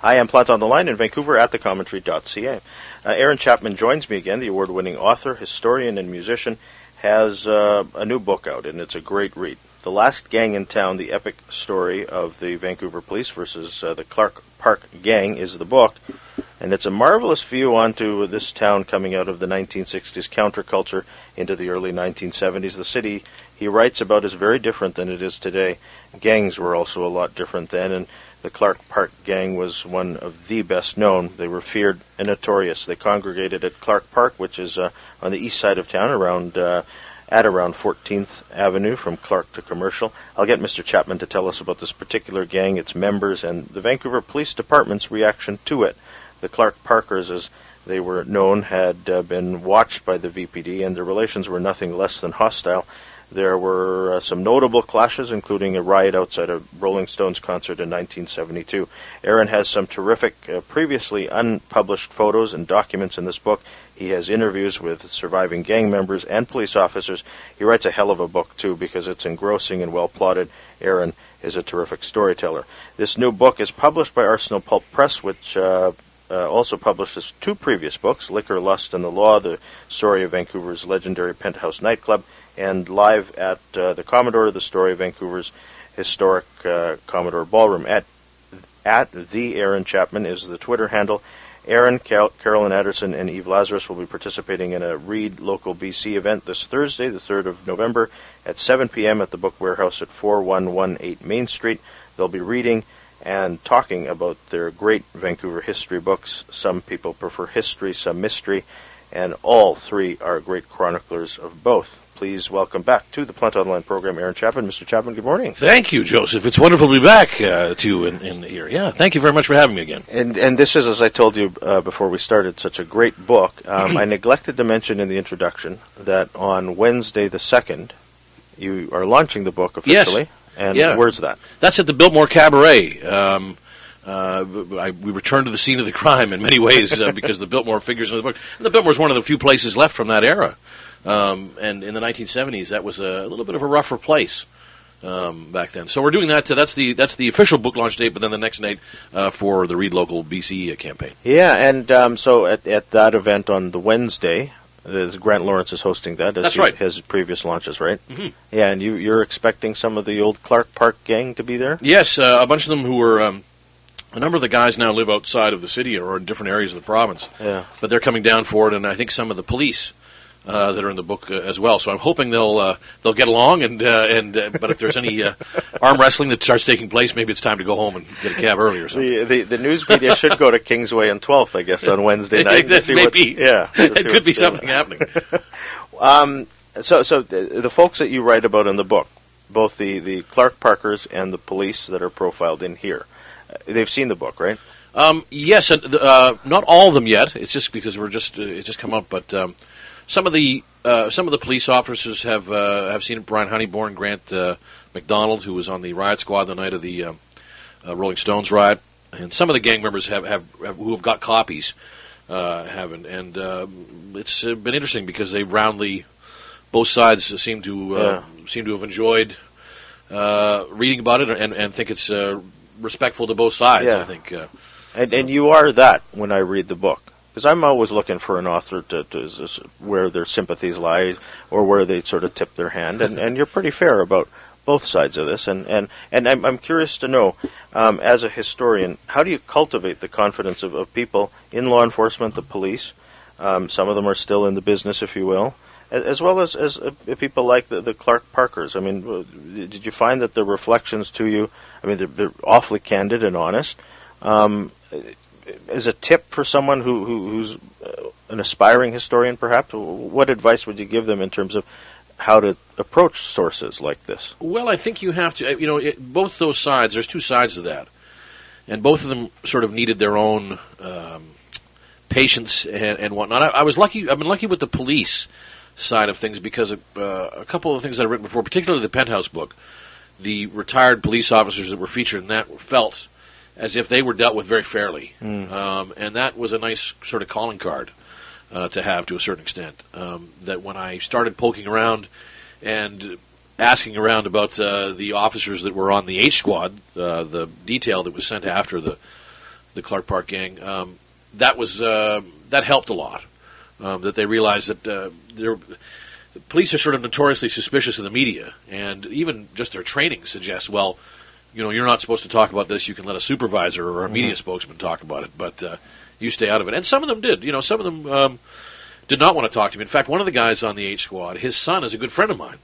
Hi, I'm Plant on the Line in Vancouver at thecommentary.ca. Aaron Chapman joins me again. The award-winning author, historian, and musician has a new book out, and it's a great read. The Last Gang in Town, the epic story of the Vancouver Police versus the Clark Park Gang is the book. And it's a marvelous view onto this town coming out of the 1960s counterculture into the early 1970s. The city he writes about is very different than it is today. Gangs were also a lot different then, and the Clark Park Gang was one of the best known. They were feared and notorious. They congregated at Clark Park, which is on the east side of town, at around 14th Avenue from Clark to Commercial. I'll get Mr. Chapman to tell us about this particular gang, its members, and the Vancouver Police Department's reaction to it. The Clark Parkers, as they were known, had been watched by the VPD, and their relations were nothing less than hostile. There were some notable clashes, including a riot outside a Rolling Stones concert in 1972. Aaron has some terrific, previously unpublished photos and documents in this book. He has interviews with surviving gang members and police officers. He writes a hell of a book, too, because it's engrossing and well-plotted. Aaron is a terrific storyteller. This new book is published by Arsenal Pulp Press, which also published his two previous books, Liquor, Lust, and the Law, the story of Vancouver's legendary Penthouse nightclub, and Live at the Commodore, the story of Vancouver's historic Commodore Ballroom. At the Aaron Chapman is the Twitter handle. Aaron, Carolyn Anderson, and Eve Lazarus will be participating in a Read Local BC event this Thursday, the 3rd of November, at 7 p.m. at the Book Warehouse at 4118 Main Street. They'll be reading and talking about their great Vancouver history books. Some people prefer history, some mystery, and all three are great chroniclers of both. Please welcome back to the Plant Online program, Aaron Chapman. Mr. Chapman, good morning. Thank you, Joseph. It's wonderful to be back to you in here. Yeah, thank you very much for having me again. And this is, as I told you before we started, such a great book. I neglected to mention in the introduction that on Wednesday the 2nd, you are launching the book officially. Yes. And yeah. Where's that? That's at the Biltmore Cabaret. We returned to the scene of the crime in many ways because the Biltmore figures in the book. And the Biltmore is one of the few places left from that era. And in the 1970s, that was a little bit of a rougher place back then. So we're doing that. That's the official book launch date, but then the next date for the Read Local BC campaign. Yeah, and so at that event on the Wednesday, Grant Lawrence is hosting that. That's right. His previous launches, right? Mm-hmm. Yeah, and you're expecting some of the old Clark Park gang to be there? Yes, a bunch of them who were... a number of the guys now live outside of the city or in different areas of the province. Yeah. But they're coming down for it, and I think some of the police that are in the book as well. So I'm hoping they'll get along. But if there's any arm wrestling that starts taking place, maybe it's time to go home and get a cab early or something. The news media should go to Kingsway and 12th, I guess, on Wednesday night. Maybe. Yeah, it could be something happening. So the folks that you write about in the book, both the Clark Parkers and the police that are profiled in here, they've seen the book, right? Yes, not all of them yet. It's just because it's just come up. But some of the police officers have seen it. Brian Honeyborn, Grant McDonald, who was on the riot squad the night of the Rolling Stones riot, and some of the gang members who have got copies haven't. And it's been interesting because they roundly, both sides seem to have enjoyed reading about it and think it's respectful to both sides. Yeah. I think. And you are that when I read the book. Because I'm always looking for an author to where their sympathies lie or where they sort of tip their hand. And you're pretty fair about both sides of this. And I'm curious to know, as a historian, how do you cultivate the confidence of people in law enforcement, the police? Some of them are still in the business, if you will, as well as people like the Clark Parkers. I mean, did you find that the reflections to you, I mean, they're awfully candid and honest. As a tip for someone who's an aspiring historian, perhaps, what advice would you give them in terms of how to approach sources like this? Well, I think you have to, both those sides, there's two sides to that. And both of them sort of needed their own patience and whatnot. I've been lucky with the police side of things because a couple of things that I've written before, particularly the Penthouse book, the retired police officers that were featured in that felt as if they were dealt with very fairly. And that was a nice sort of calling card to have to a certain extent. That when I started poking around and asking around about the officers that were on the H Squad, the detail that was sent after the the Clark Park gang, that helped a lot. That they realized that the police are sort of notoriously suspicious of the media, and even just their training suggests, well, you're not supposed to talk about this. You can let a supervisor or a media spokesman talk about it, but you stay out of it. And some of them did. Some of them did not want to talk to me. In fact, one of the guys on the H Squad, his son is a good friend of mine,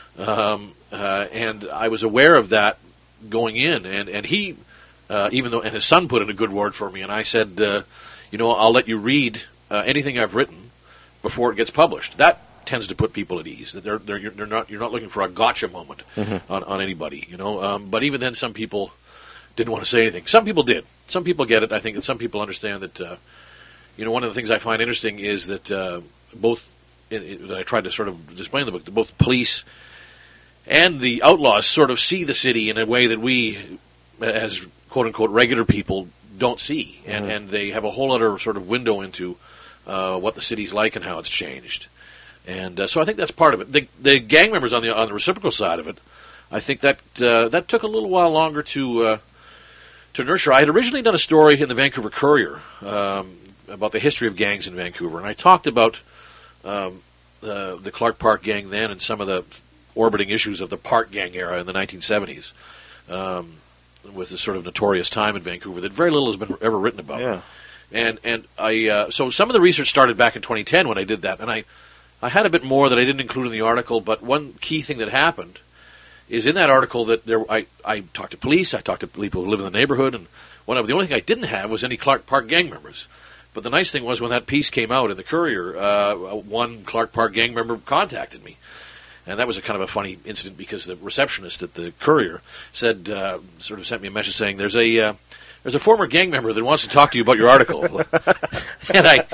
and I was aware of that going in, and he, and his son put in a good word for me, and I said, I'll let you read anything I've written before it gets published. That tends to put people at ease. That you're not looking for a gotcha moment on anybody. But even then, some people didn't want to say anything. Some people did. Some people get it. I think that some people understand that. One of the things I find interesting is that that I tried to sort of display in the book, that both police and the outlaws sort of see the city in a way that we, as quote unquote regular people, don't see, and they have a whole other sort of window into what the city's like and how it's changed. And so I think that's part of it. The gang members on the reciprocal side of it, I think that took a little while longer to nurture. I had originally done a story in the Vancouver Courier about the history of gangs in Vancouver, and I talked about the Clark Park gang then and some of the orbiting issues of the Park gang era in the 1970s, with this sort of notorious time in Vancouver that very little has been ever written about. Yeah. And I so some of the research started back in 2010 when I did that, and I had a bit more that I didn't include in the article, but one key thing that happened is in that article that I talked to police, I talked to people who live in the neighborhood, and the only thing I didn't have was any Clark Park gang members. But the nice thing was when that piece came out in the Courier, one Clark Park gang member contacted me. And that was a kind of a funny incident because the receptionist at the Courier said, sort of sent me a message saying, there's a former gang member that wants to talk to you about your article. And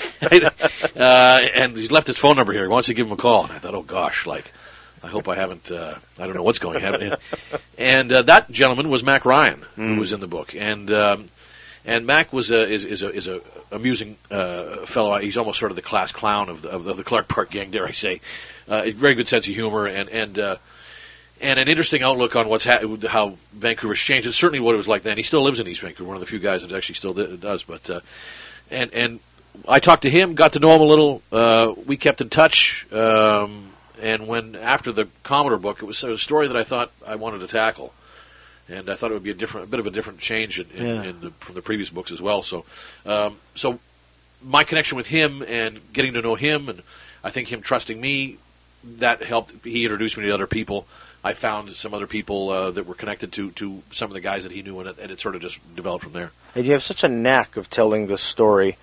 and he's left his phone number here. He wants to give him a call. And I thought, oh gosh, I hope I haven't, I don't know what's going on. And that gentleman was Mac Ryan, who was in the book. And Mac is a amusing fellow. He's almost sort of the class clown of the Clark Park gang, dare I say. A very good sense of humor and an interesting outlook on how Vancouver's changed. It's certainly what it was like then. He still lives in East Vancouver, one of the few guys that actually still does. But and I talked to him, got to know him a little. We kept in touch. And when after the Commodore book, it was a story that I thought I wanted to tackle. And I thought it would be a bit of a different change from the previous books as well. So, so my connection with him and getting to know him, and I think him trusting me, that helped. He introduced me to other people. I found some other people that were connected to some of the guys that he knew, and it sort of just developed from there. And you have such a knack of telling the story.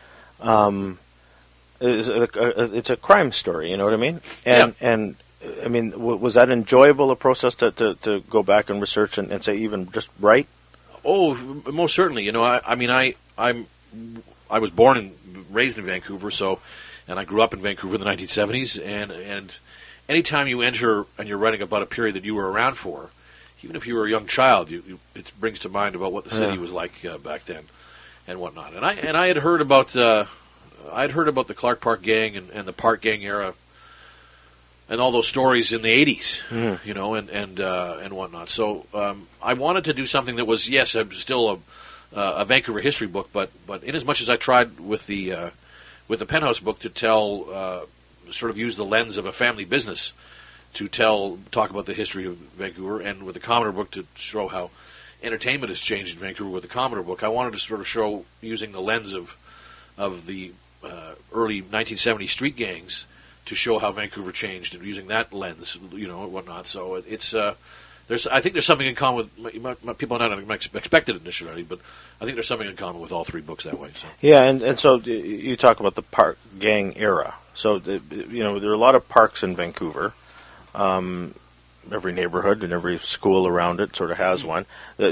It's a crime story, you know what I mean? And I mean, was that enjoyable a process to go back and research and say even just right? Oh, most certainly. I was born and raised in Vancouver, and I grew up in Vancouver in the 1970s, and anytime you enter and you're writing about a period that you were around for, even if you were a young child, it brings to mind about what the city was like back then and whatnot. And I had heard about the Clark Park gang and the Park gang era and all those stories in the 80s, and whatnot. So I wanted to do something that was, yes, still a Vancouver history book, but in as much as I tried with the Penthouse book to tell, sort of use the lens of a family business to talk about the history of Vancouver, and with the Commodore book to show how entertainment has changed in Vancouver with the Commodore book, I wanted to sort of show using the lens of the early 1970s street gangs to show how Vancouver changed, and using that lens, and whatnot. So it's I think there's something in common with people not expected initially, but I think there's something in common with all three books that way. So. Yeah, and so you talk about the Park gang era. So there are a lot of parks in Vancouver. Every neighborhood and every school around it sort of has one.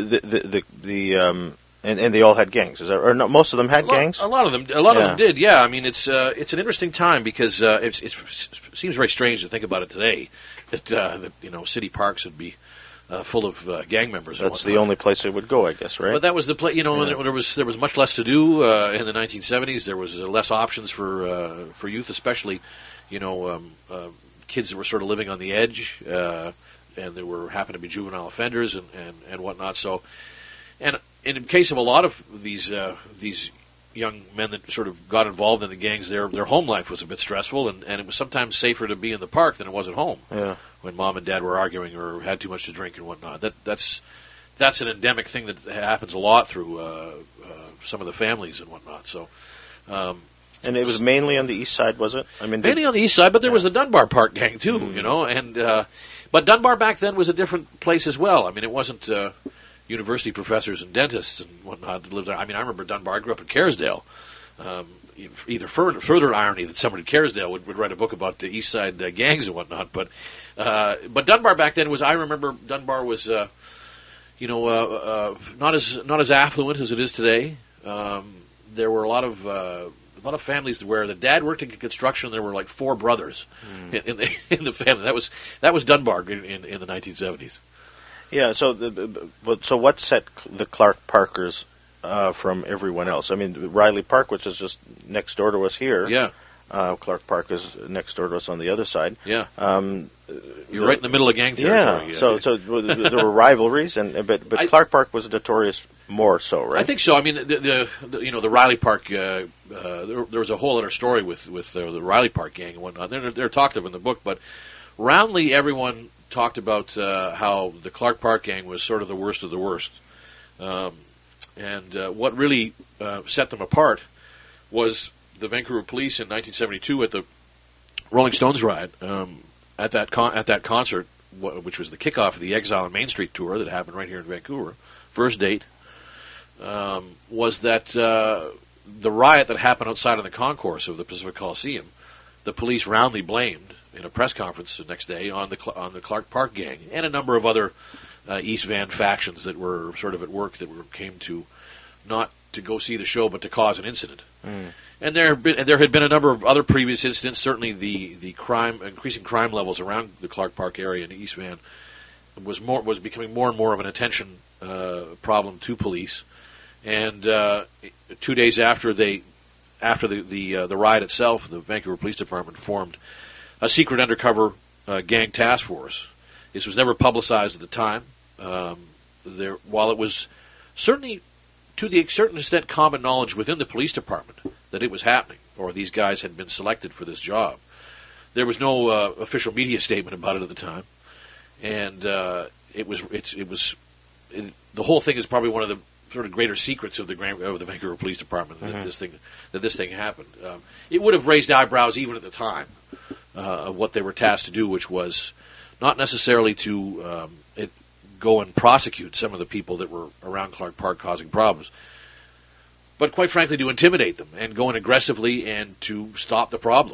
And they all had gangs. Is that, or no, most of them had gangs? A lot of them did. Yeah, I mean it's an interesting time because it seems very strange to think about it today that city parks would be full of gang members. That's the only place they would go, I guess, right? But that was the place. There was much less to do in the 1970s. There was less options for youth, especially kids that were sort of living on the edge, and there happened to be juvenile offenders and whatnot. So. And in the case of a lot of these young men that sort of got involved in the gangs, their home life was a bit stressful, and it was sometimes safer to be in the park than it was at home. Yeah. When mom and dad were arguing or had too much to drink and whatnot. That's an endemic thing that happens a lot through some of the families and whatnot. So. And it was mainly on the east side, was it? I mean, mainly on the east side, but there was the Dunbar Park gang too, you know. And but Dunbar back then was a different place as well. I mean, it wasn't university professors and dentists and whatnot that lived there. I mean, I remember Dunbar. I grew up in Kerrisdale. Either further irony that somebody in Kerrisdale would write a book about the east side gangs and whatnot. But Dunbar back then was. I remember Dunbar was, not as affluent as it is today. There were a lot of families where the dad worked in construction. There were like 4 brothers in the family. That was Dunbar in the 1970s. Yeah. So what set the Clark Parkers from everyone else? I mean, Riley Park, which is just next door to us here. Yeah. Clark Park is next door to us on the other side. Yeah. You're right in the middle of gang territory. Yeah. So there were rivalries, but Clark Park was notorious more so, right? I think so. I mean, the Riley Park. There was a whole other story with the Riley Park gang and whatnot. They're talked of in the book, but roundly everyone talked about how the Clark Park gang was sort of the worst of the worst. And what really set them apart was the Vancouver Police in 1972 at the Rolling Stones riot. At that concert, which was the kickoff of the Exile on Main Street tour that happened right here in Vancouver, first date, was that the riot that happened outside of the concourse of the Pacific Coliseum, the police roundly blamed in a press conference the next day on the Clark Park gang and a number of other East Van factions that were sort of at work that came to not to go see the show but to cause an incident. And there had been a number of other previous incidents. Certainly, the increasing crime levels around the Clark Park area in East Van was becoming more and more of an attention problem to police. And 2 days after the riot itself, the Vancouver Police Department formed a secret undercover gang task force. This was never publicized at the time. While it was certainly to the certain extent common knowledge within the police department that it was happening, or these guys had been selected for this job, there was no official media statement about it at the time, and the whole thing is probably one of the sort of greater secrets of the Vancouver Police Department that this thing happened. It would have raised eyebrows even at the time of what they were tasked to do, which was not necessarily to go and prosecute some of the people that were around Clark Park causing problems, but quite frankly to intimidate them and go in aggressively and to stop the problem.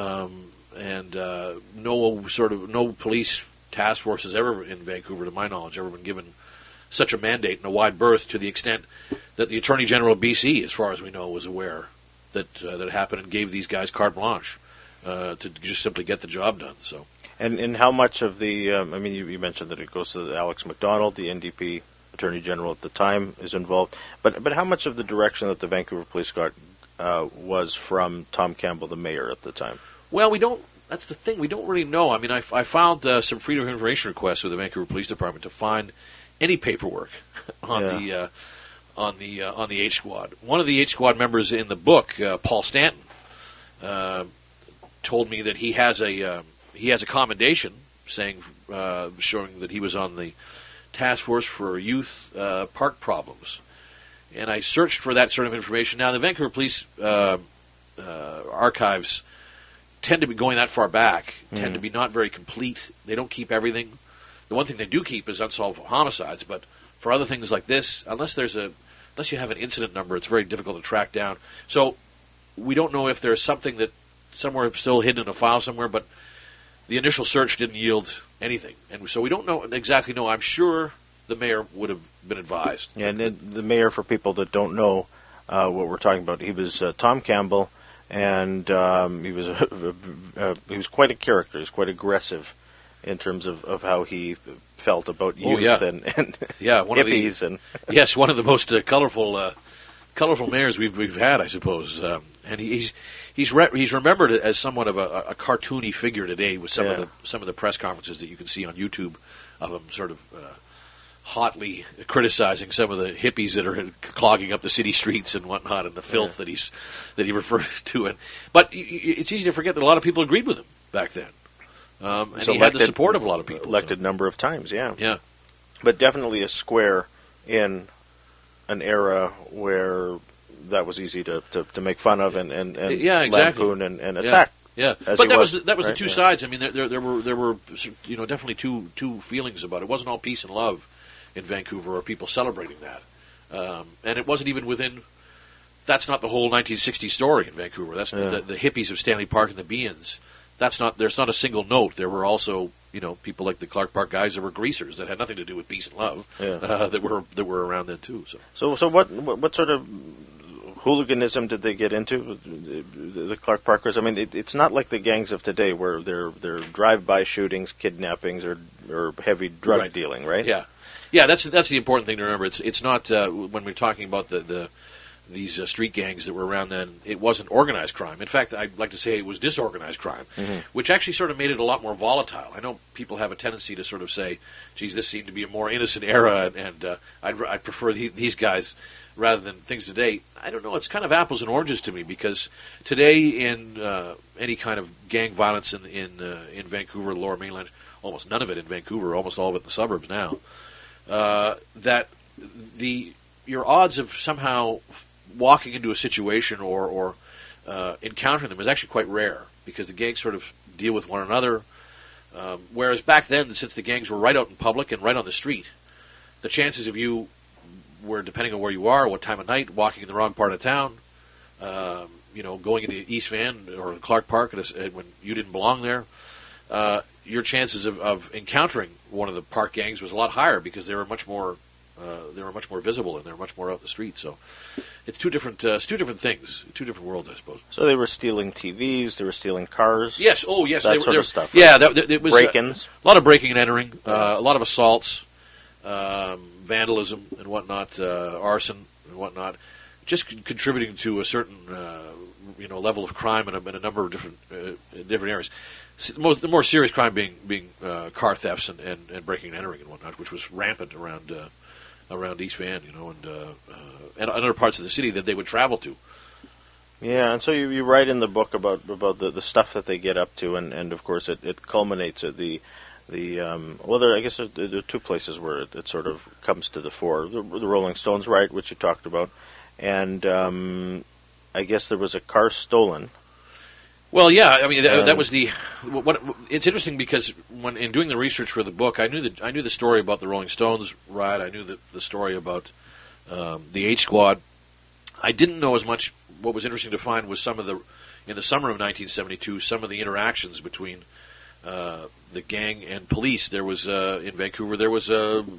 No police task force has ever in Vancouver, to my knowledge, ever been given such a mandate and a wide berth, to the extent that the Attorney General of BC, as far as we know, was aware that it happened and gave these guys carte blanche to just simply get the job done. So. And how much of the, you mentioned that it goes to Alex McDonald, the NDP Attorney General at the time, is involved. But how much of the direction that the Vancouver Police got was from Tom Campbell, the mayor at the time? Well, we don't. That's the thing. We don't really know. I mean, I filed some Freedom of Information requests with the Vancouver Police Department to find any paperwork on the H Squad. One of the H Squad members in the book, Paul Stanton, told me that he has a commendation showing that he was on the task force for youth park problems. And I searched for that sort of information. Now, the Vancouver Police archives tend to be going that far back, tend to be not very complete. They don't keep everything. The one thing they do keep is unsolved homicides, but for other things like this, unless you have an incident number, it's very difficult to track down. So we don't know if there's something that somewhere still hidden in a file somewhere, but the initial search didn't yield anything. And so we don't exactly know. I'm sure the mayor would have been advised. Yeah, and the mayor, for people that don't know what we're talking about, he was Tom Campbell, and he was quite a character. He was quite aggressive in terms of how he felt about youth and hippies. Yes, one of the most colorful mayors we've had, I suppose. And he's remembered as somewhat of a cartoony figure today with some of the press conferences that you can see on YouTube of him sort of hotly criticizing some of the hippies that are clogging up the city streets and whatnot, and the filth that he referred to it. But it's easy to forget that a lot of people agreed with him back then, and he had the support of a lot of people. Elected number of times, yeah. Yeah. But definitely a square in an era where that was easy to make fun of and yeah, exactly. lampoon and attack. Yeah, but that was the two sides. I mean, there were definitely two feelings about it. It wasn't all peace and love in Vancouver, or people celebrating that, and it wasn't even within. That's not the whole 1960s story in Vancouver. That's the hippies of Stanley Park and the Beans. There's not a single note. There were also people like the Clark Park guys that were greasers that had nothing to do with peace and love that were around then too. So what sort of hooliganism did they get into, the Clark Parkers? I mean, it's not like the gangs of today where they're drive-by shootings, kidnappings, or heavy drug dealing, right? Yeah. That's the important thing to remember. It's not when we're talking about these street gangs that were around then. It wasn't organized crime. In fact, I'd like to say it was disorganized crime, which actually sort of made it a lot more volatile. I know people have a tendency to sort of say, "Geez, this seemed to be a more innocent era, and I'd prefer these guys." Rather than things today. I don't know, it's kind of apples and oranges to me, because today in any kind of gang violence in Vancouver, Lower Mainland, almost none of it in Vancouver, almost all of it in the suburbs now, that your odds of somehow walking into a situation or encountering them is actually quite rare, because the gangs sort of deal with one another, whereas back then, since the gangs were right out in public and right on the street, the chances of you where, depending on where you are, what time of night, walking in the wrong part of town, going into East Van or Clark Park when you didn't belong there, your chances of encountering one of the park gangs was a lot higher, because they were much more visible, and they were much more out in the street. So it's two different things, two different worlds, I suppose. So they were stealing TVs, they were stealing cars. Yes, yes, that sort of stuff. Right? Yeah, it was break-ins, a lot of breaking and entering, a lot of assaults. Vandalism and whatnot, arson and whatnot, just contributing to a certain level of crime in a number of different areas. The more serious crime being car thefts and breaking and entering and whatnot, which was rampant around East Van, and other parts of the city that they would travel to. Yeah, and so you write in the book about the stuff that they get up to, and of course it culminates at I guess there are two places where it sort of comes to the fore. The Rolling Stones, right, which you talked about, and I guess there was a car stolen. Well, yeah, I mean that was it's interesting, because in doing the research for the book, I knew the story about the Rolling Stones riot. I knew the story about the H Squad. I didn't know as much. What was interesting to find was in the summer of 1972, some of the interactions between the gang and police. There was in Vancouver. There was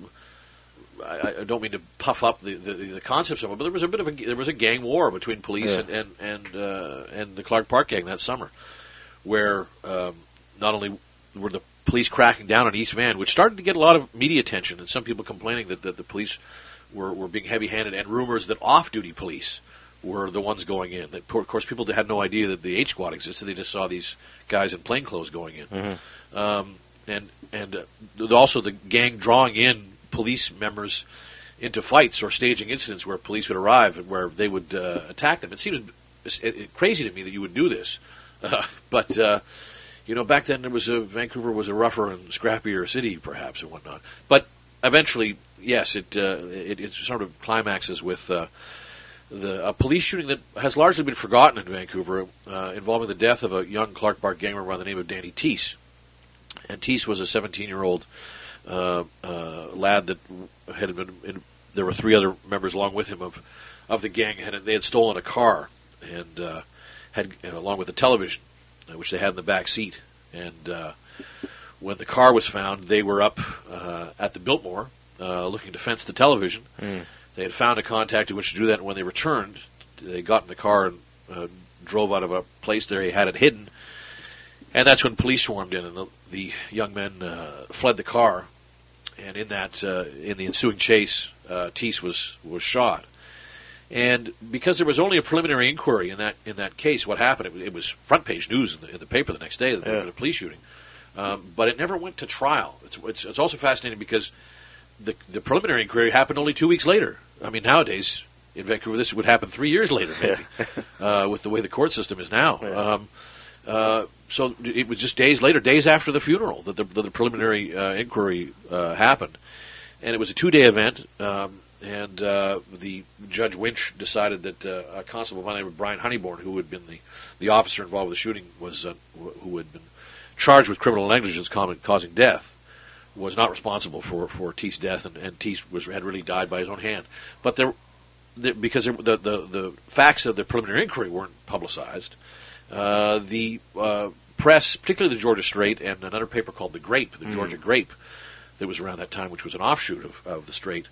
I don't mean to puff up the concepts of it, but there was a gang war between police and the Clark Park gang that summer, where not only were the police cracking down on East Van, which started to get a lot of media attention, and some people complaining that the police were being heavy-handed, and rumors that off-duty police were the ones going in. That, of course, people had no idea that the H Squad existed. They just saw these guys in plainclothes going in. And also the gang drawing in police members into fights or staging incidents where police would arrive and where they would attack them. It seems crazy to me that you would do this, but back then Vancouver was a rougher and scrappier city, perhaps, and whatnot. But eventually, yes, it sort of climaxes with a police shooting that has largely been forgotten in Vancouver, involving the death of a young Clark Park gang member by the name of Danny Teese. And Teese was a 17-year-old lad that had been. There were three other members along with him of the gang. They had stolen a car and had along with a television, which they had in the back seat. And when the car was found, they were up at the Biltmore looking to fence the television. They had found a contact in which to do that, and when they returned, they got in the car and drove out of a place there he had it hidden. And that's when police swarmed in, and the young men fled the car. And in the ensuing chase, Teese was shot. And because there was only a preliminary inquiry in that case, what happened? It was front page news in the paper the next day that there was a police shooting, but it never went to trial. It's also fascinating because the preliminary inquiry happened only 2 weeks later. I mean, nowadays in Vancouver, this would happen 3 years later, maybe, with the way the court system is now. Yeah. So it was just days later, days after the funeral, that the preliminary inquiry happened. And it was a 2-day event, and the Judge Winch decided that a constable by the name of Brian Honeyborn, who had been the officer involved with the shooting, who had been charged with criminal negligence causing death, was not responsible for Teith's death, and Teith had really died by his own hand. But because the facts of the preliminary inquiry weren't publicized, the press, particularly the Georgia Straight and another paper called The Grape, the Georgia Grape, that was around that time, which was an offshoot of the Straight,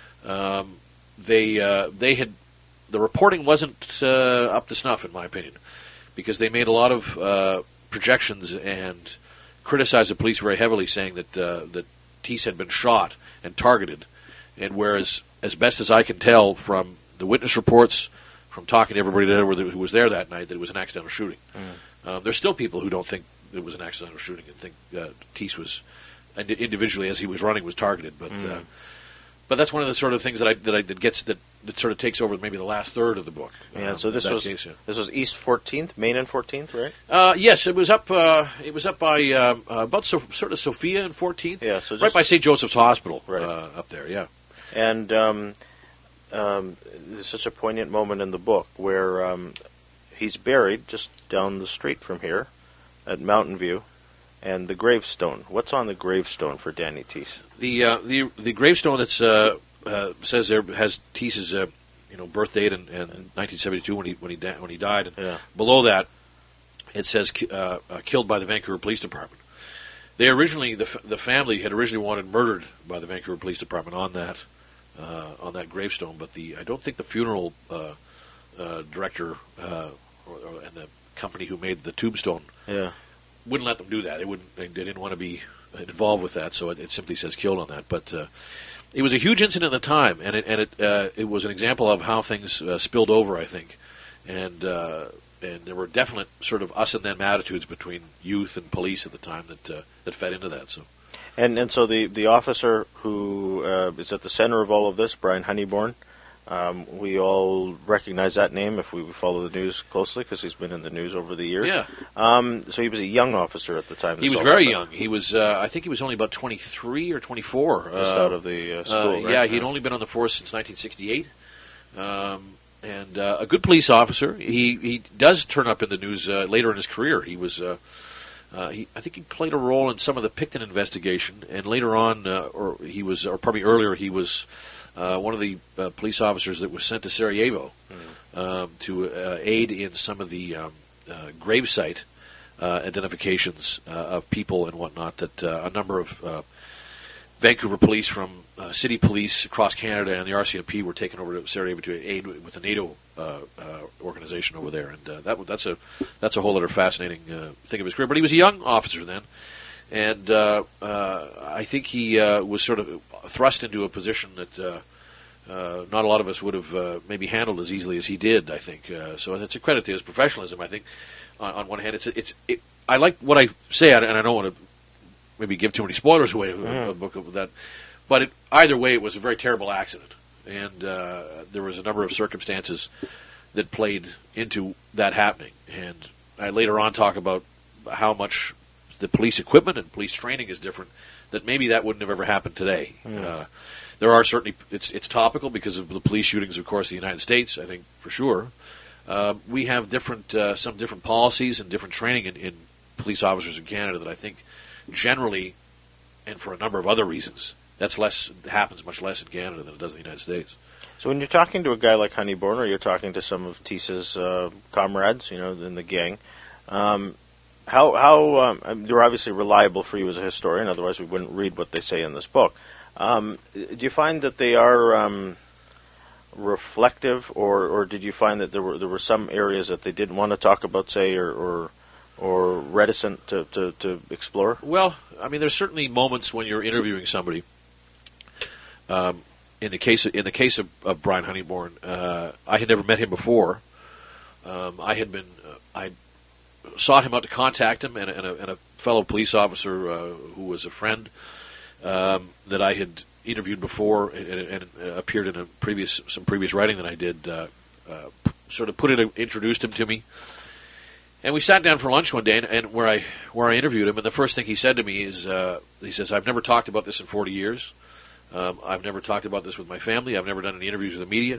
they had the reporting wasn't up to snuff, in my opinion, because they made a lot of projections and criticized the police very heavily, saying that Teith had been shot and targeted, and whereas, as best as I can tell from the witness reports, from talking to everybody who was there that night, that it was an accidental shooting. There's still people who don't think it was an accidental shooting and think Teith was, individually as he was running, was targeted. But that's one of the sort of things that sort of takes over maybe the last third of the book. Yeah. So this was East 14th, Main and 14th, right? Yes, it was up. It was up by about sort of Sophia and 14th. Yeah. So right by St. Joseph's Hospital, right. Up there. Yeah. And there's such a poignant moment in the book where he's buried just down the street from here at Mountain View, and the gravestone. What's on the gravestone for Danny Teith? The gravestone that says there has Teith's birth date in 1972 when he died, and below that it says killed by the Vancouver Police Department. They originally the family had originally wanted murdered by the Vancouver Police Department on that gravestone, but I don't think the funeral director and the company who made the tombstone wouldn't let them do that. They didn't want to be involved with that, so it simply says killed on that. But it was a huge incident at the time, and it was an example of how things spilled over, I think, and there were definite sort of us and them attitudes between youth and police at the time that fed into that. So. And so the officer who is at the center of all of this, Brian Honeyborn, we all recognize that name if we follow the news closely, because he's been in the news over the years. Yeah. So he was a young officer at the time. He was very young. He was, I think he was only about 23 or 24. Just out of the school, right? Yeah, he'd only been on the force since 1968. And a good police officer. He does turn up in the news later in his career. He was... I think he played a role in some of the Picton investigation, and later on, or probably earlier, he was one of the police officers that was sent to Sarajevo to aid in some of the gravesite identifications of people and whatnot that a number of Vancouver police from city police across Canada and the RCMP were taken over to Sarajevo to aid with the NATO organization over there, and that's a whole other fascinating thing of his career. But he was a young officer then, and I think he was sort of thrust into a position that not a lot of us would have maybe handled as easily as he did. I think so. That's a credit to his professionalism. I think on one hand, I like what I say, and I don't want to maybe give too many spoilers away of the book of that. But either way, it was a very terrible accident, and there was a number of circumstances that played into that happening. And I later on talk about how much the police equipment and police training is different, that maybe that wouldn't have ever happened today. There are certainly, it's topical because of the police shootings, of course, in the United States, I think, for sure. We have some different policies and different training in police officers in Canada that I think generally, and for a number of other reasons, happens much less in Canada than it does in the United States. So when you're talking to a guy like Honeyborn, or you're talking to some of Teith's comrades, in the gang, they're obviously reliable for you as a historian, otherwise we wouldn't read what they say in this book. Do you find that they are reflective, or did you find that there were some areas that they didn't want to talk about, say, or reticent to explore? Well, I mean, there's certainly moments when you're interviewing somebody. In the case of Brian Honeyborn, I had never met him before. I sought him out to contact him, and a fellow police officer who was a friend that I had interviewed before and appeared in some previous writing that I did. Sort of introduced him to me, and we sat down for lunch one day, and where I interviewed him, and the first thing he said to me is, he says, "I've never talked about this in 40 years. I've never talked about this with my family. I've never done any interviews with the media,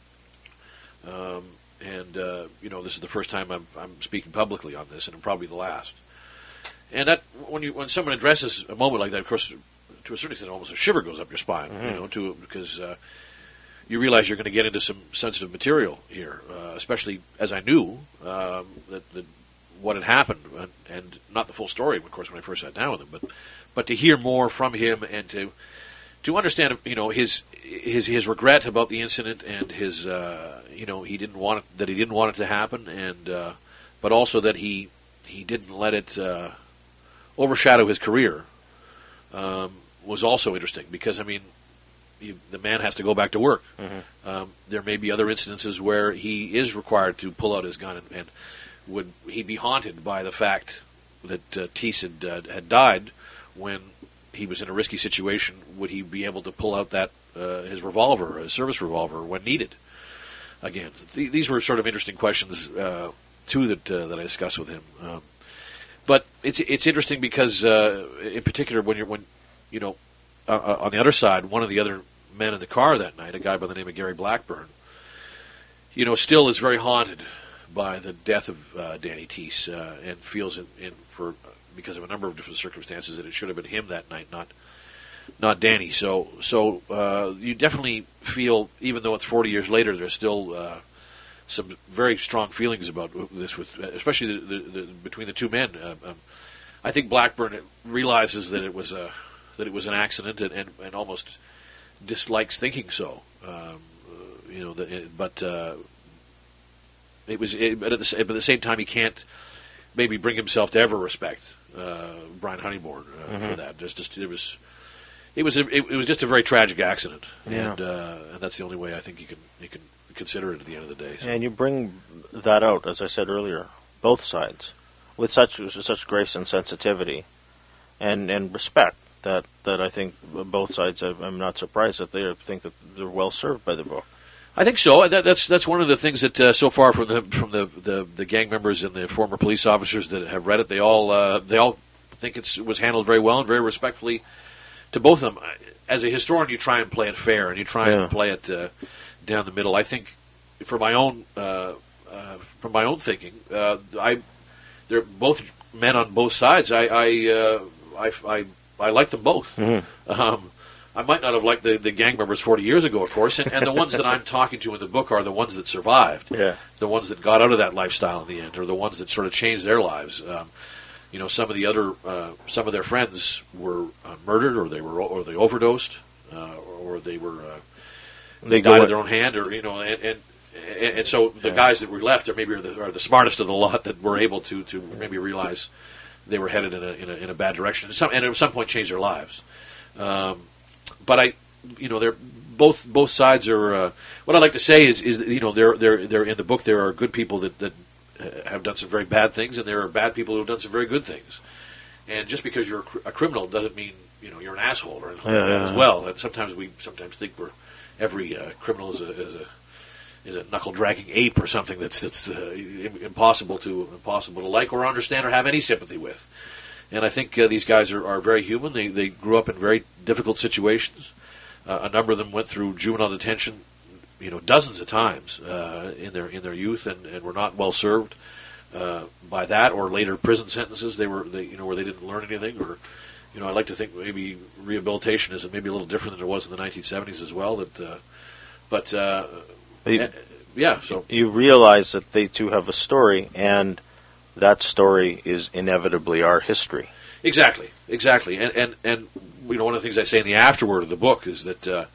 and this is the first time I'm speaking publicly on this, and probably the last." And that when someone addresses a moment like that, of course, to a certain extent, almost a shiver goes up your spine, because you realize you're going to get into some sensitive material here, especially as I knew that what had happened, and not the full story, of course, when I first sat down with him, but to hear more from him and to understand, his regret about the incident and his, he didn't want it to happen, and but also that he didn't let it overshadow his career, was also interesting because the man has to go back to work. Mm-hmm. There may be other instances where he is required to pull out his gun, and would he be haunted by the fact that Teese had died when he was in a risky situation? Would he be able to pull out that his revolver, his service revolver, when needed? Again, these were sort of interesting questions too that I discussed with him. But it's interesting because in particular when on the other side, one of the other men in the car that night, a guy by the name of Gary Blackburn, still is very haunted by the death of Danny Teese, and feels because of a number of different circumstances that it should have been him that night, not Danny. So you definitely feel, even though it's 40 years later, there's still some very strong feelings about this, especially between the two men. I think Blackburn realizes that it was an accident and almost dislikes thinking so. But at the same time, he can't maybe bring himself to ever respect Brian Honeyborn for that. It was just a very tragic accident, and that's the only way I think you can consider it at the end of the day. So. And you bring that out, as I said earlier, both sides, with such grace and sensitivity, and respect. That I think both sides. I'm not surprised that they think that they're well served by the book. I think so. That's one of the things that so far from the gang members and the former police officers that have read it, they all think it was handled very well and very respectfully to both of them. As a historian, you try and play it fair and you try and play it down the middle. I think from my own thinking, they're both men on both sides. I like them both. Mm-hmm. I might not have liked the gang members 40 years ago, of course, and the ones that I'm talking to in the book are the ones that survived, the ones that got out of that lifestyle in the end, or the ones that sort of changed their lives. Some of their friends were murdered, or they overdosed, or they died of their own hand, or and so the guys that were left are the smartest of the lot that were able to maybe realize they were headed in a bad direction, and at some point changed their lives. But they're both sides are. What I like to say is they're in the book. There are good people that have done some very bad things, and there are bad people who have done some very good things. And just because you're a criminal doesn't mean you're an asshole or anything like that as well. And sometimes we think every criminal is a knuckle dragging ape or something that's impossible to like or understand or have any sympathy with. And I think these guys are very human. They grew up in very difficult situations. A number of them went through juvenile detention, dozens of times in their youth, and were not well served by that, or later prison sentences. Where they didn't learn anything, or I like to think maybe rehabilitation is maybe a little different than it was in the 1970s as well. So you realize that they too have a story, and that story is inevitably our history. Exactly. And one of the things I say in the afterword of the book is that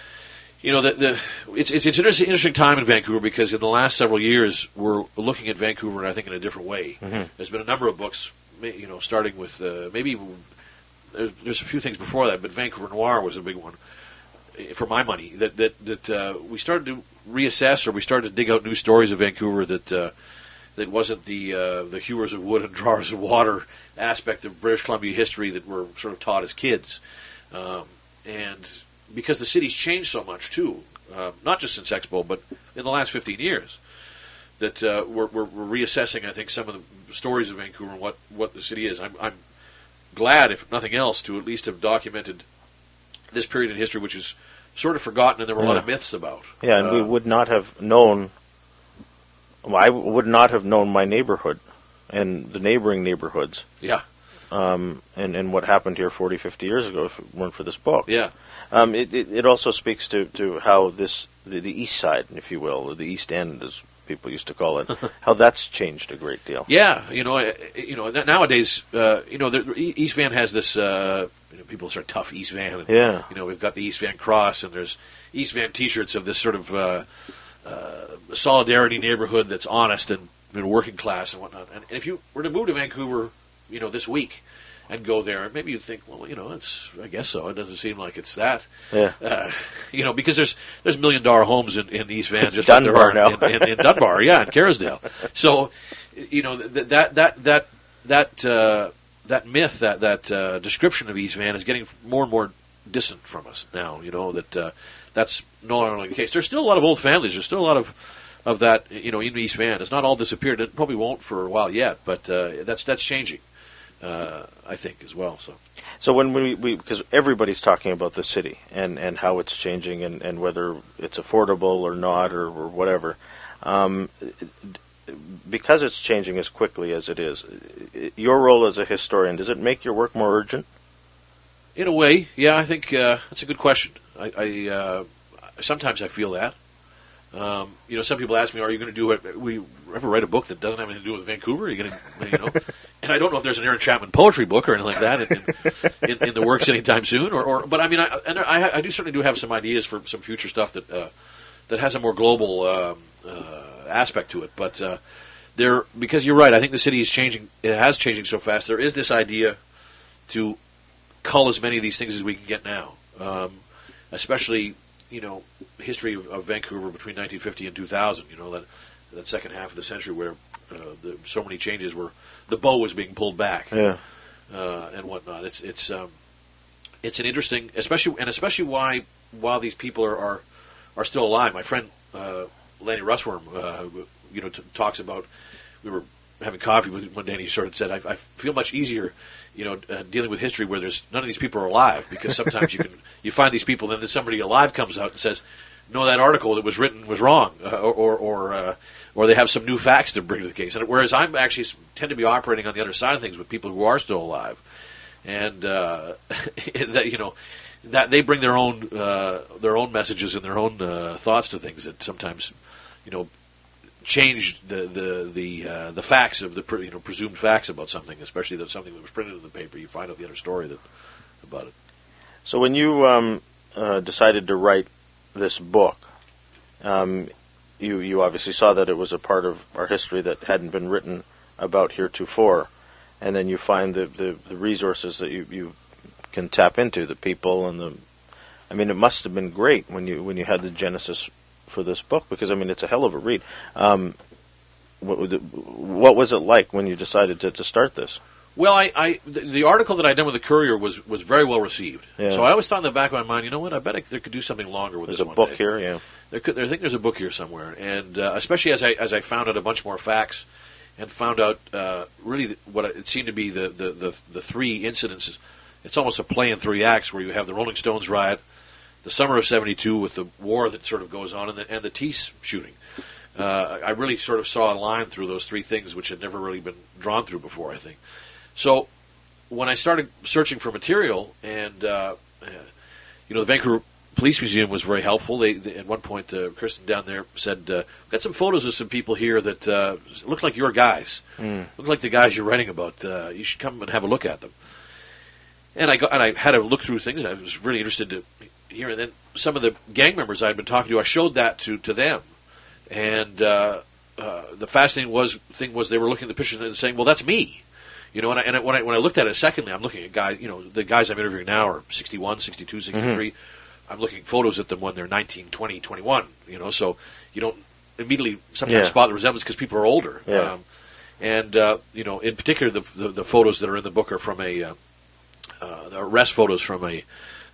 it's an interesting time in Vancouver, because in the last several years we're looking at Vancouver, I think, in a different way. Mm-hmm. There's been a number of books, starting with maybe there's a few things before that, but Vancouver Noir was a big one for my money. That we started to reassess, or we started to dig out new stories of Vancouver that wasn't the hewers of wood and drawers of water aspect of British Columbia history that we're sort of taught as kids. And because the city's changed so much too, not just since Expo, but in the last 15 years, that we're reassessing, I think, some of the stories of Vancouver and what the city is. I'm glad, if nothing else, to at least have documented this period in history, which is sort of forgotten, and there were a lot of myths about. Yeah, and we would not have known. Well, I would not have known my neighborhood and the neighboring neighborhoods. Yeah. And what happened here 40, 50 years ago if it weren't for this book. Yeah. It also speaks to how the East Side, if you will, or the East End, as people used to call it, how that's changed a great deal. Yeah, nowadays, East Van has this. People say tough East Van. And, we've got the East Van Cross, and there's East Van T-shirts of this sort of solidarity neighborhood that's honest and working class and whatnot. And if you were to move to Vancouver, this week and go there, maybe you'd think, well, it's, I guess so. It doesn't seem like it's that. Yeah. Because there's $1 million homes in East Van, just Dunbar like there are in Dunbar, in Kerrisdale. So, that myth, that description of East Van is getting more and more distant from us now. That's no longer the case. There's still a lot of old families. There's still a lot of that, in East Van. It's not all disappeared. It probably won't for a while yet, but that's changing. I think, as well. So when we because everybody's talking about the city and how it's changing and whether it's affordable or not or whatever, because it's changing as quickly as it is, your role as a historian, does it make your work more urgent? In a way, yeah. I think that's a good question. I sometimes I feel that. Some people ask me, "Are you going to do it? We ever write a book that doesn't have anything to do with Vancouver? Are you going to, And I don't know if there's an Aaron Chapman poetry book or anything like that in the works anytime soon. But I mean, I do certainly do have some ideas for some future stuff that has a more global aspect to it. But because you're right, I think the city is changing. It has changing so fast. There is this idea to cull as many of these things as we can get now, especially. History of Vancouver between 1950 and 2000, that second half of the century where so many changes where the bow was being pulled back, and whatnot. It's an interesting, especially while these people are still alive. My friend Lanny Russworm, talks about. We were having coffee one day, and he sort of said, "I feel much easier." Dealing with history where there's none of these people are alive, because sometimes you find these people, and then somebody alive comes out and says, "No, that article that was written was wrong," or they have some new facts to bring to the case. And whereas I'm actually tend to be operating on the other side of things with people who are still alive, and that they bring their own messages and their own thoughts to things that sometimes change the facts of the presumed facts about something, especially that something that was printed in the paper. You find out the other story about it. So when you decided to write this book, you obviously saw that it was a part of our history that hadn't been written about heretofore, and then you find the resources that you can tap into, the people and it must have been great when you had the genesis for this book, because it's a hell of a read. What was it like when you decided to start this? Well, the article that I'd done with the Courier was very well received. Yeah. So I always thought in the back of my mind, I bet there could do something longer with this one. There's a book here, yeah. I think there's a book here somewhere, and especially as I found out a bunch more facts, and found out really what it seemed to be the three incidences. It's almost a play in three acts, where you have the Rolling Stones riot, the summer of '72 with the war that sort of goes on, and the Tees shooting. I really sort of saw a line through those three things, which had never really been drawn through before, I think. So when I started searching for material, and the Vancouver Police Museum was very helpful. They at one point, Kristen down there said, "We've got some photos of some people here that look like your guys. Look like the guys you're writing about. You should come and have a look at them." And I had to look through things, and I was really interested to hear. And then some of the gang members I'd been talking to, I showed that to them. And the fascinating thing was they were looking at the pictures and saying, "Well, that's me." When I looked at it secondly, I'm looking at guys, the guys I'm interviewing now are 61, 62, 63. I'm looking at photos at them when they're 19, 20, 21, so you don't immediately sometimes spot the resemblance because people are older. Yeah. In particular, the photos that are in the book are from the arrest photos from a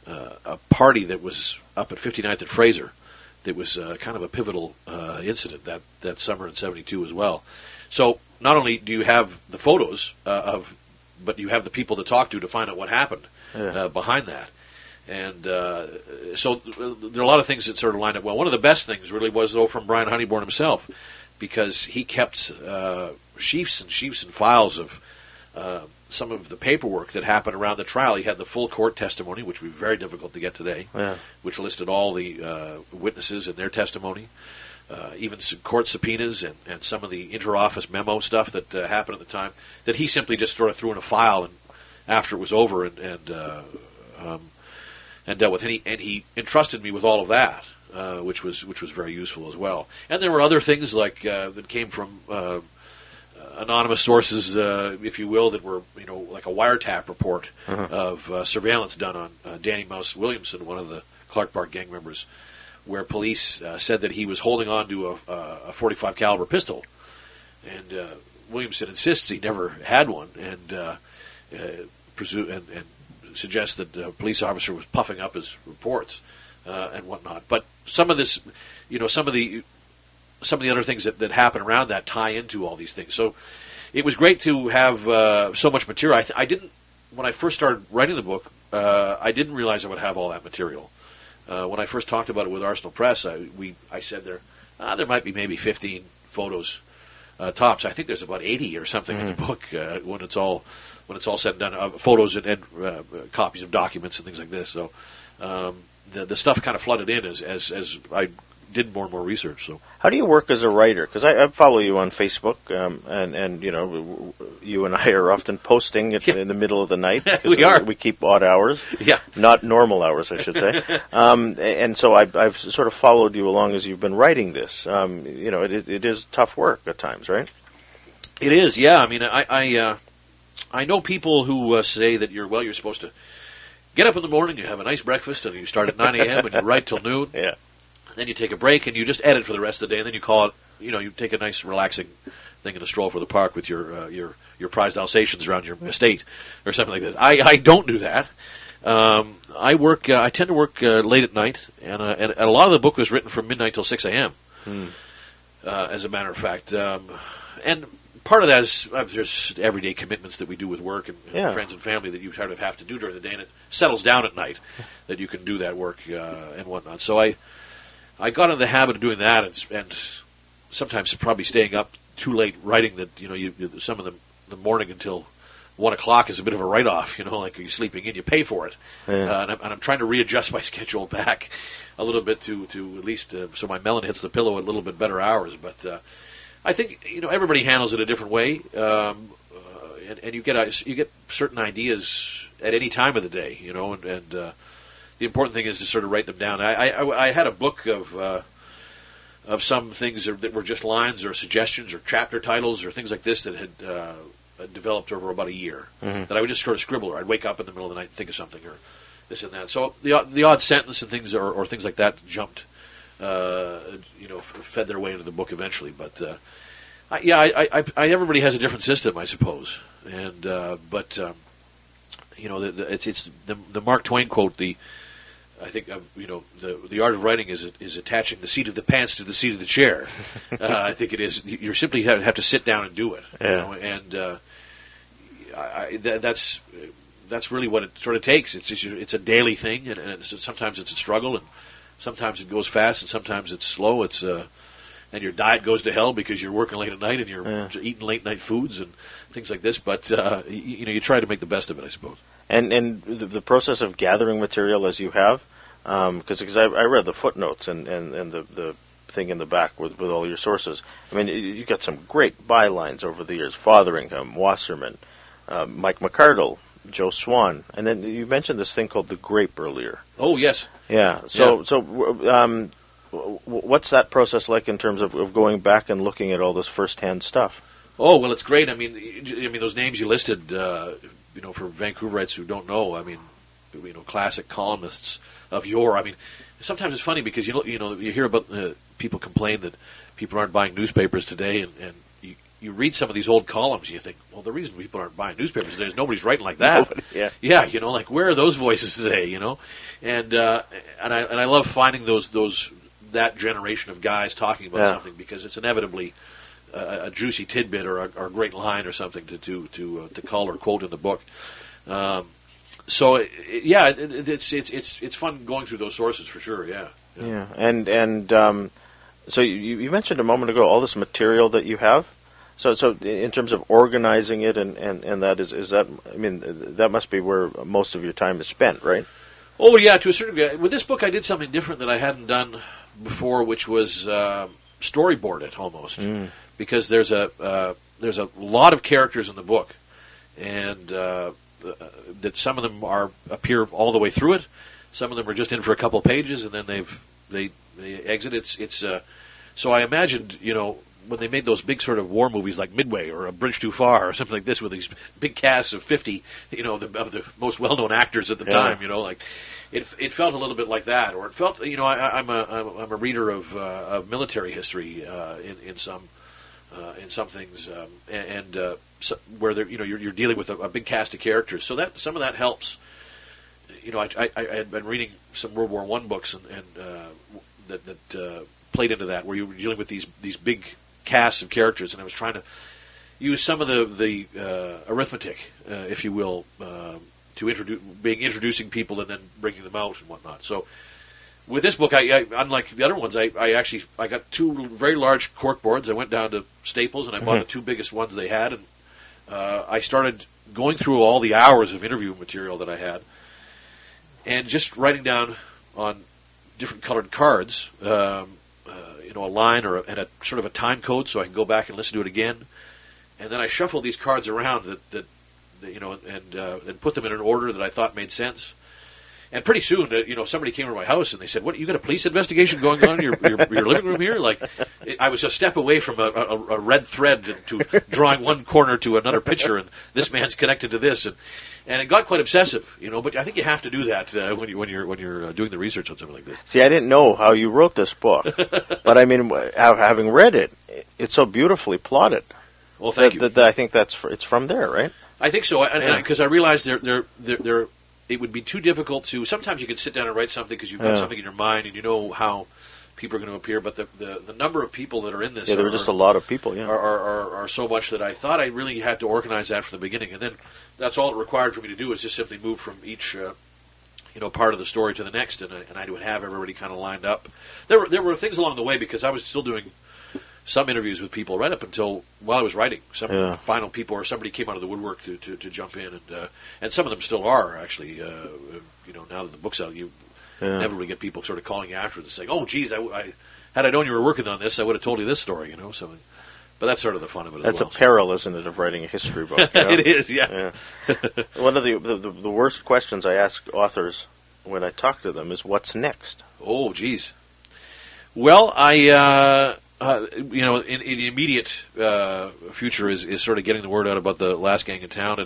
a party that was up at 59th and Fraser. That was kind of a pivotal incident that summer in '72 as well. So not only do you have the photos but you have the people to talk to find out what happened behind that. And so there are a lot of things that sort of lined up well. One of the best things really was, though, from Brian Honeyborn himself, because he kept sheafs and files of some of the paperwork that happened around the trial. He had the full court testimony, which would be very difficult to get today, which listed all the witnesses and their testimony, even some court subpoenas and some of the inter-office memo stuff that happened at the time, that he simply just sort of threw in a file and after it was over and dealt with. And he entrusted me with all of that, which was very useful as well. And there were other things like that came from anonymous sources, if you will, that were like a wiretap report of surveillance done on Danny Mouse Williamson, one of the Clark Park gang members, where police said that he was holding on to a .45 caliber pistol, and Williamson insists he never had one, and suggests that the police officer was puffing up his reports and whatnot. But some of this, some of the other things that happen around that tie into all these things. So it was great to have so much material. I didn't, when I first started writing the book, I didn't realize I would have all that material. When I first talked about it with Arsenal Press, I said there might be maybe 15 photos tops. I think there's about 80 or something in the book when it's all said and done. Photos and copies of documents and things like this. So the stuff kind of flooded in as I did more and more research. So how do you work as a writer? Because I follow you on Facebook, and you and I are often posting in the middle of the night. We keep odd hours, not normal hours, I should say. And so I've sort of followed you along as you've been writing this. It is tough work at times, right? It is, yeah. I mean, I know people who say that you're supposed to get up in the morning, you have a nice breakfast, and you start at 9 a.m. and you write till noon. Yeah. Then you take a break and you just edit for the rest of the day, and then you call it. You take a nice relaxing thing and a stroll for the park with your prized Alsatians around your estate or something like that. I don't do that. I tend to work late at night, and a lot of the book was written from midnight till 6 a.m. As a matter of fact, and part of that is there's everyday commitments that we do with work and friends and family that you sort of have to do during the day, and it settles down at night that you can do that work and whatnot. So I got into the habit of doing that, and sometimes probably staying up too late writing that. Some of the morning until 1 o'clock is a bit of a write-off. Like, are you sleeping in? You pay for it, and I'm trying to readjust my schedule back a little bit to at least so my melon hits the pillow at a little bit better hours. But I think everybody handles it a different way, and you get certain ideas at any time of the day. And the important thing is to sort of write them down. I had a book of some things that were just lines or suggestions or chapter titles or things like this that had developed over about a year that I would just sort of scribble, or I'd wake up in the middle of the night and think of something, or this and that. So the odd sentence and things or things like that jumped, fed their way into the book eventually. But everybody has a different system, I suppose. And it's the Mark Twain quote. I think the art of writing is attaching the seat of the pants to the seat of the chair. I think it is. You simply have to sit down and do it. And that's really what it sort of takes. It's a daily thing, and sometimes it's a struggle, and sometimes it goes fast, and sometimes it's slow. And your diet goes to hell because you're working late at night and you're eating late night foods and things like this. But you try to make the best of it, I suppose. And the process of gathering material as you have, because I read the footnotes and the thing in the back with all your sources. I mean, you got some great bylines over the years: Fotheringham, Wasserman, Mike McCardle, Joe Swan, and then you mentioned this thing called the Grape earlier. Oh yes, yeah. So what's that process like in terms of going back and looking at all this first-hand stuff? Oh well, it's great. I mean, those names you listed. For Vancouverites who don't know, I mean, classic columnists of yore. I mean, sometimes it's funny because you hear about people complain that people aren't buying newspapers today, and you read some of these old columns, and you think, well, the reason people aren't buying newspapers today is nobody's writing like that. Yeah. Yeah, like where are those voices today? And I love finding that generation of guys talking about something, because it's inevitably a juicy tidbit or a great line or something to cull or quote in the book. It's fun going through those sources for sure. Yeah. And so you mentioned a moment ago all this material that you have. So in terms of organizing it and that is that, I mean, that must be where most of your time is spent, right? Oh yeah, to a certain degree. With this book, I did something different that I hadn't done before, which was storyboard it almost, because there's a lot of characters in the book, and that some of them appear all the way through it. Some of them are just in for a couple of pages, and then they exit. It's so I imagined, when they made those big sort of war movies like Midway or A Bridge Too Far or something like this, with these big casts of 50, of the most well-known acters at the time, like it felt a little bit like that, or it felt, I'm a reader of military history in some things, so where you're dealing with a big cast of characters, so that some of that helps. I had been reading some World War I books and that played into that, where you were dealing with these big casts of characters, and I was trying to use some of the arithmetic, if you will, to introducing people and then bringing them out and whatnot. So with this book, I unlike the other ones, I got two very large cork boards. I went down to Staples and I bought the two biggest ones they had, and I started going through all the hours of interview material that I had, and just writing down on different colored cards, a line and a sort of a time code, so I can go back and listen to it again. And then I shuffled these cards around and put them in an order that I thought made sense. And pretty soon, somebody came to my house and they said, "What? You got a police investigation going on in your living room here?" Like, I was a step away from a red thread to drawing one corner to another picture, and this man's connected to this, and it got quite obsessive, But I think you have to do that when you're doing the research on something like this. See, I didn't know how you wrote this book, but I mean, having read it, it's so beautifully plotted. Well, thank you. I think it's from there, right? I think so, because I realized it would be too difficult to. Sometimes you can sit down and write something because you've got something in your mind and you know how people are going to appear. But the number of people that are in this, there were just a lot of people, are so much that I thought I really had to organize that from the beginning, and then that's all it required for me to do is just simply move from each part of the story to the next, and I would have everybody kind of lined up. There were things along the way because I was still doing some interviews with people right up until while I was writing. Some final people, or somebody came out of the woodwork to jump in, and some of them still are actually. Now that the book's out, you inevitably get people sort of calling you afterwards and saying, "Oh, geez, I had I known you were working on this, I would have told you this story." So, but that's sort of the fun of it. That's as well. A peril, isn't it, of writing a history book? It is, yeah. One of the worst questions I ask authors when I talk to them is, "What's next?" Oh, geez. Well, I. In the immediate future is sort of getting the word out about the last gang in town,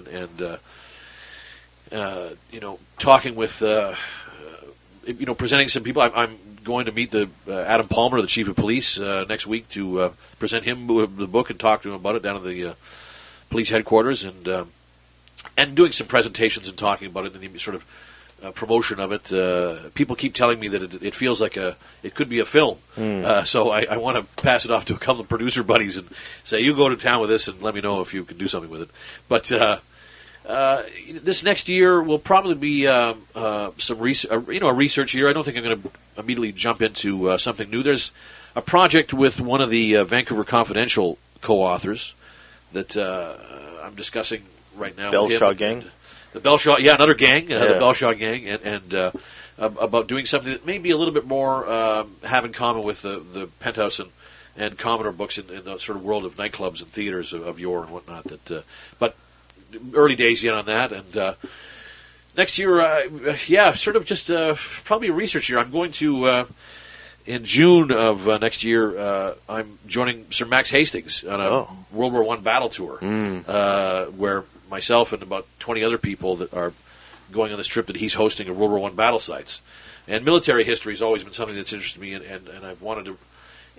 and talking with presenting some people. I'm going to meet the Adam Palmer, the chief of police, next week to present him the book and talk to him about it down at the police headquarters, and doing some presentations and talking about it in the sort of promotion of it. People keep telling me that it feels like it could be a film. So I want to pass it off to a couple of producer buddies and say, you go to town with this and let me know if you can do something with it. But this next year will probably be some a research year. I don't think I'm going to immediately jump into something new. There's a project with one of the Vancouver Confidential co-authors that I'm discussing right now. Belshaw Gang? The Belshaw, another gang, the Belshaw Gang, and about doing something that may be a little bit more have in common with the Penthouse and Commodore books in the sort of world of nightclubs and theaters of yore and whatnot. But early days yet on that, and next year, sort of just probably a research year. I'm going to in June of next year. I'm joining Sir Max Hastings on a World War I battle tour, where myself and about 20 other people that are going on this trip that he's hosting of World War I battle sites. And military history has always been something that's interested me, and I've wanted to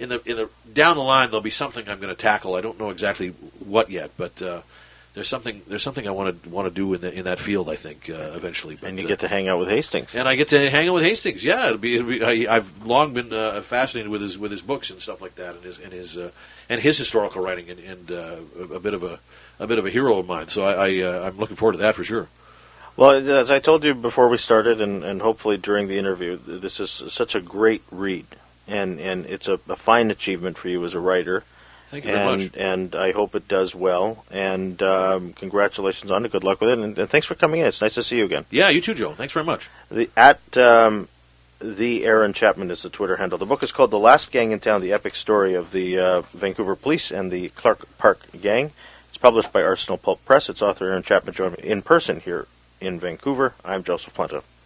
in the down the line there'll be something I'm going to tackle. I don't know exactly what yet, but there's something I want to do in that field. I think eventually. But, and you get to hang out with Hastings. And I get to hang out with Hastings. Yeah, it'll be I've long been fascinated with his books and stuff like that, and his historical writing, and a bit of a hero of mine. So I'm looking forward to that for sure. Well, as I told you before we started, and hopefully during the interview, this is such a great read, and it's a fine achievement for you as a writer. Thank you very much. And I hope it does well. And congratulations on it. Good luck with it. And thanks for coming in. It's nice to see you again. Yeah, you too, Joe. Thanks very much. The Aaron Chapman is the Twitter handle. The book is called The Last Gang in Town, the epic story of the Vancouver Police and the Clark Park Gang. It's published by Arsenal Pulp Press. Its author, Aaron Chapman, joined me in person here in Vancouver. I'm Joseph Planta.